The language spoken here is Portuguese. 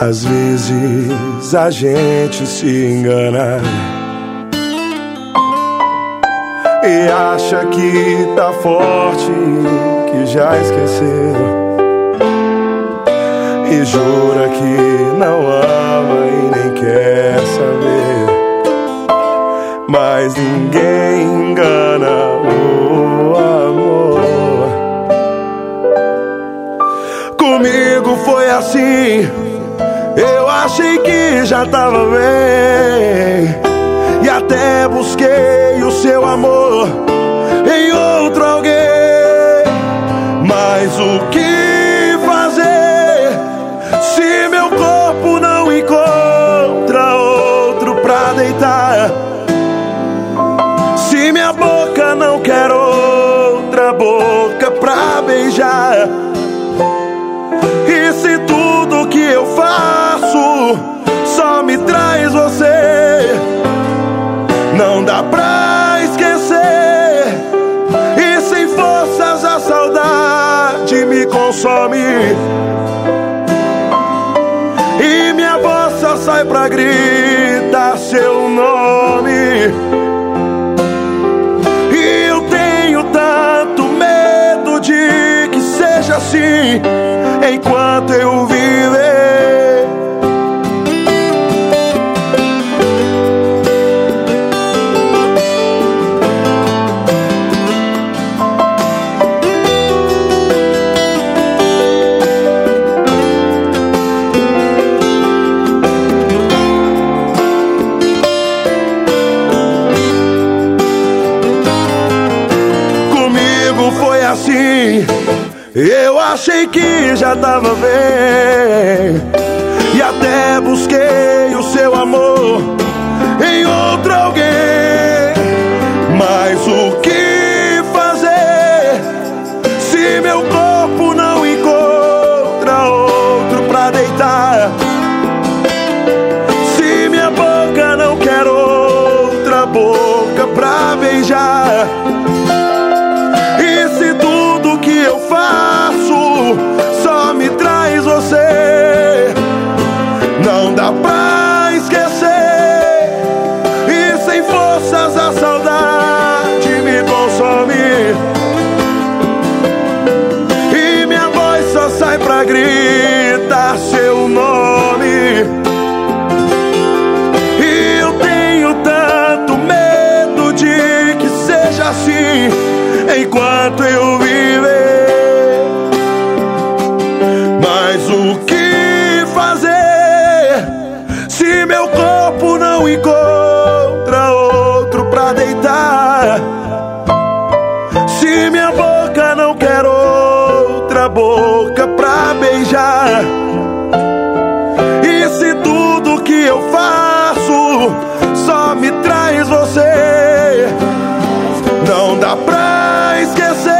Às vezes a gente se engana e acha que tá forte, que já esqueceu, e jura que não ama e nem quer saber. Mas ninguém engana o amor. Comigo foi assim. Eu achei que já tava bem e até busquei o seu amor em outro alguém. Mas o que fazer se meu corpo não encontra outro pra deitar? Se minha boca não quer outra boca pra beijar? E se tudo que eu faço só me traz você, não dá pra esquecer, e sem forças a saudade me consome, e minha voz só sai pra gritar seu nome. E eu tenho tanto medo de que seja assim enquanto eu viver. Comigo foi assim. Eu achei que já tava bem e até busquei o seu amor em outro alguém. Mas o que fazer se meu corpo não encontra outro pra deitar? Se minha boca não quer outra boca pra beijar? E se tudo que eu faço só me traz você, não dá pra esquecer, e sem forças a saudade me consome, e minha voz só sai pra gritar seu nome. E eu tenho tanto medo de que seja assim enquanto eu viver. Mas o que fazer se meu corpo não encontra outro pra deitar? Se minha boca não quer outra boca pra beijar? E se tudo que eu faço só me traz você, não dá pra esquecer,